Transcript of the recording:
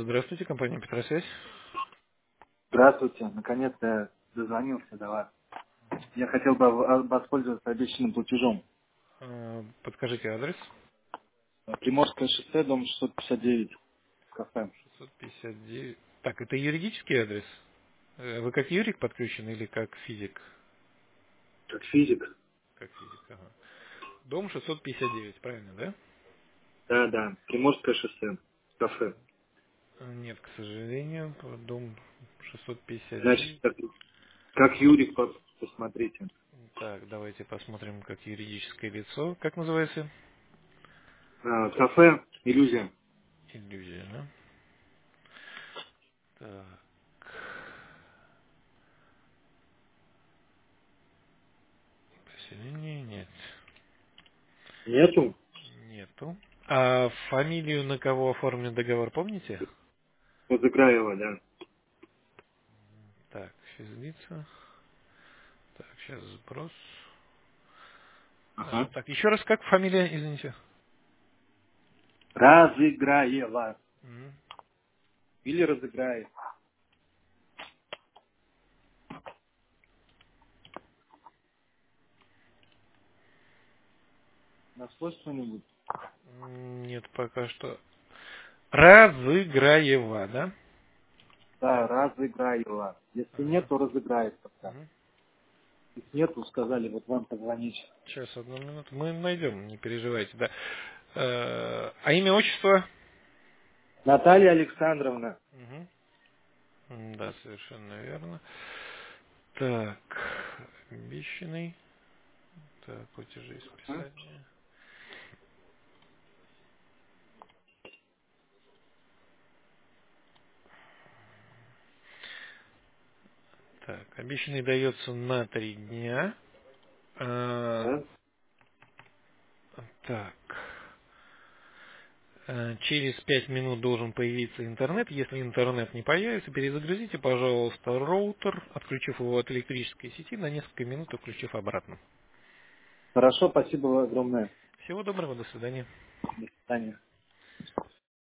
Здравствуйте, компания Петросвязь. Здравствуйте, наконец-то я дозвонился до вас. Я хотел бы воспользоваться обещанным платежом. Подскажите адрес. Приморское шоссе, дом 659, кафе. 659. Так, это юридический адрес? Вы как юрик подключены или как физик? Как физик? Как физик, ага. Дом 659, правильно, да? Да, да, Приморское шоссе, кафе. Нет, к сожалению, дом Значит, 659. как Юрик, посмотрите. Так, давайте посмотрим, как юридическое лицо. Как называется? Кафе «Иллюзия». Иллюзия, да? Так, поселение нет. Нету? Нету. А фамилию, на кого оформлен договор, помните? Возыграева, да. Так, физлица. Так, сейчас сброс. Ага. Так, еще раз, как фамилия, извините? Разыграева. Мгм. Или разыграет. Нашлось что-нибудь? Нет, пока что. Разыграева, да? Да, разыграева. Если нет, Ага. то разыграет пока. Мгм. Их нету, сказали, вот вам позвонить. Сейчас, одну минуту. Мы найдем, не переживайте, да. А имя, отчество? Наталья Александровна. Мгм. Да, совершенно верно. Так, обещанный. Так, платежи и А? списания. Так, обещанный дается на 3 дня. А, Да? так. Через 5 минут должен появиться интернет. Если интернет не появится, перезагрузите, пожалуйста, роутер, отключив его от электрической сети на несколько минут и включив обратно. Хорошо, спасибо огромное. Всего доброго, до свидания. До свидания.